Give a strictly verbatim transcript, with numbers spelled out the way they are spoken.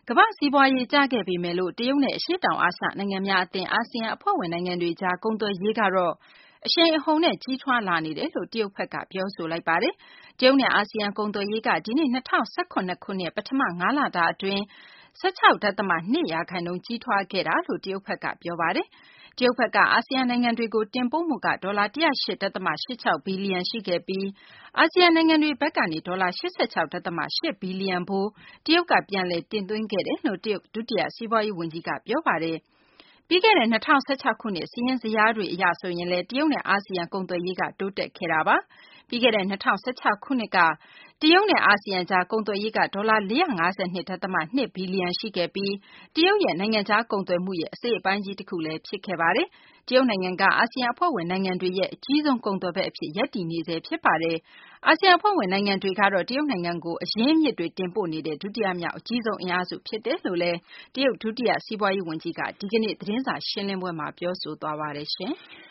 ကမ္ဘာ့စီးပွားရေးကျခဲ့ပေမယ့်လို့တရုတ်နဲ့အရှေ့တောင်အာရှနိုင်ငံများအသင်းအာဆီယံအဖွဲ့ဝင်နိုင်ငံတွေကြားကုန်သွယ်ရေးကတော့အရှိန်အဟုန်နဲ့ကြီးထွားလာနေတယ်လို့တရုတ်ဘက်ကပြောဆိုလိုက်ပါတယ်။တရုတ်နဲ့အာဆီယံကုန်သွယ်ရေးကဒီနှစ်၂၀၁၇ခုနှစ်ပထမငါးလတာအတွင်း၁၆.၂ ရာခိုင်နှုန်းကြီးထွားခဲ့တာလို့တရုတ်ဘက်ကပြောပါတယ်။တရုတ်ဘက်ကအာဆီယံနိုင်ငံတွေကိုတင်ပို့မှုကဒေါ်လာ၁၀၈.၈၆ ဘီလီယံရှိခဲ့ပြီးအာဆီယံနိုင်ငံတွေဘက်ကနေဒေါ်လာ၈၆.၈ ဘီလီယံဖိုးတရုတ်ကပြန်လည်တင်သွင်းခဲ့တယ်လို့တရုတ်ဒုတိယစီးပွားရေးဝန်ကြီးကပြောပါတယ်။ပြီးခဲ့တဲ့၂၀၁၆ခုနှစ်စာရင်းဇယားတွေအရဆိုရင်လည်းတရုတ်နဲ့အာဆီယံကုန်သွယ်ရေးကတိုးတက်ခဲ့တာပါ။ပြီးခဲ့တဲ့၂၀၁၆ခုနှစ်ကတရုတ်နဲ့အာဆီယံကြားကုန်သွယ်ရေးကဒေါ်လာ၄၅၂.၂ ဘီလီယံရှိခဲ့ပြီးတရုတ်ရဲ့နိုင်ငံခြားကုန်သွယ်မှုရဲ့အစိတ်အပိုင်းကြီးတခုလည်းဖြစ်ခဲ့ပါတယ်။တရုတ်နိုင်ငံကအာဆီယံအဖွဲ့ဝင်နိုင်ငံတွေရဲ့အကြီးဆုံးကုန်သွယ်ဘက်အဖြစ်ရပ်တည်နေဆဲဖြစ်ပါတယ်။အာဆီယံအဖွဲ့ဝင်နိုင်ငံတွေကတော့တရုတ်နိုင်ငံကိုအရင်းအမြစ်တွေတင်ပို့နေတဲ့ဒုတိယမြောက်အကြီးဆုံးအင်အားစုဖြစ်တယ်လို့လည်းတရုတ်ဒုတိယစီးပွားရေးဝန်ကြီးကဒီကနေ့သတင်းစာရှင်းလင်းပွဲမှာပြောဆိုသွားပါတယ်။